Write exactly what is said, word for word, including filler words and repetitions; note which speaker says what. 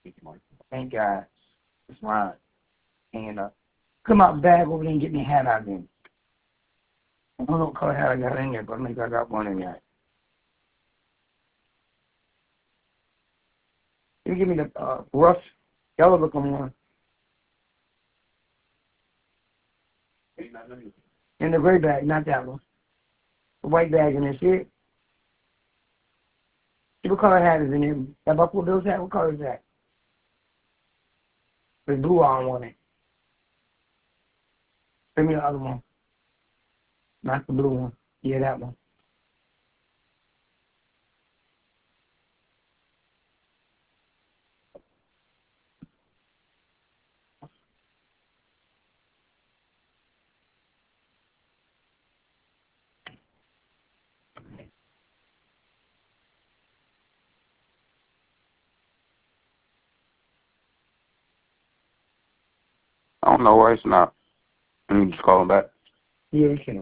Speaker 1: Thank God. It's fine. And uh, come out bag over there and get me a hat out there. I don't know what color hat I got in there, but I think I got one in there. You give me the uh, rough yellow looking one. In the gray bag, not that one. The white bag in there, see it? See what color hat is in there? That Buffalo Bills hat, what color is that? There's blue on one. Bring me the other one. Not the blue one. Yeah, that one.
Speaker 2: I don't know why it's not. Let me just call him back.
Speaker 1: Yeah, you can.